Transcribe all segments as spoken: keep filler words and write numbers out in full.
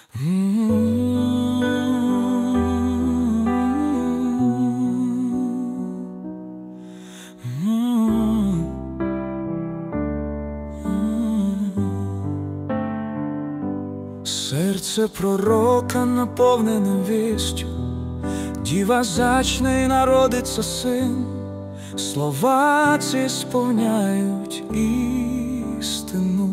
Серце пророка наповнене вістю, діва зачне й народиться син. Слова ці сповняють істину.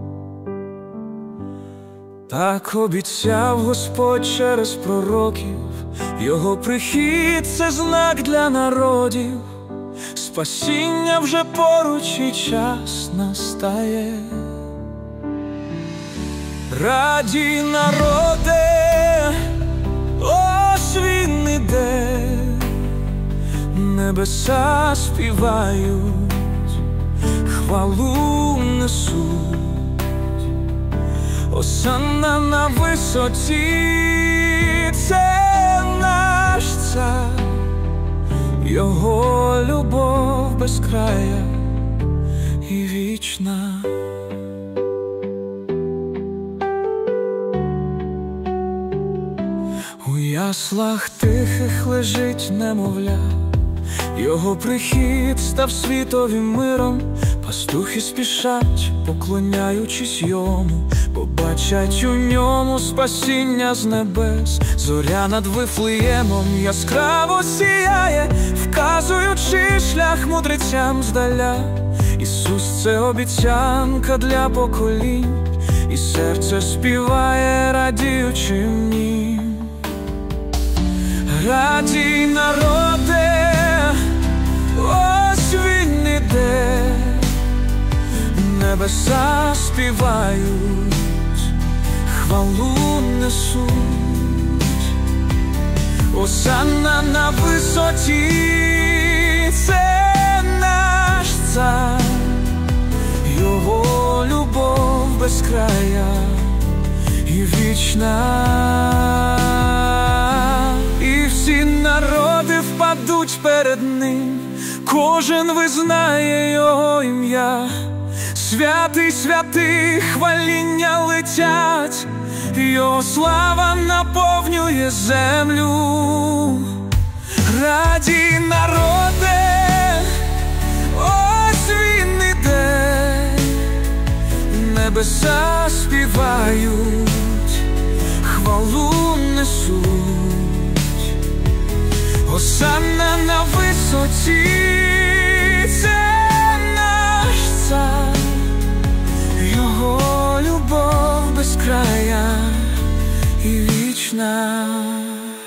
Так обіцяв Господь через пророків, його прихід – це знак для народів. Спасіння вже поруч і час настає. Радій, народе, ось він іде, небеса співають, хвалу несуть. Осанна на висоті, це наш цар, його любов безкрая і вічна. У яслах тихих лежить немовля, його прихід став світові миром. Пастухи спішать, поклоняючись йому, бо бачать у ньому спасіння з небес. Зоря над Вифлеємом яскраво сіяє, вказуючи шлях мудрецям здаля. Ісус – це обіцянка для поколінь, і серце співає, радіючи в нім. Радій, народе, ось він іде, небеса співають, хвалу несуть. Осанна на висоті, це наш цар, його любов безкрая і вічна. І всі народи впадуть перед ним, кожен визнає його ім'я. Святий, святий, хваління летять, його слава наповнює землю. Радій, народе, ось він іде, небеса співають, хвалу несуть. Осанна на висоті, це наш цар, його любов безкрая і вічна.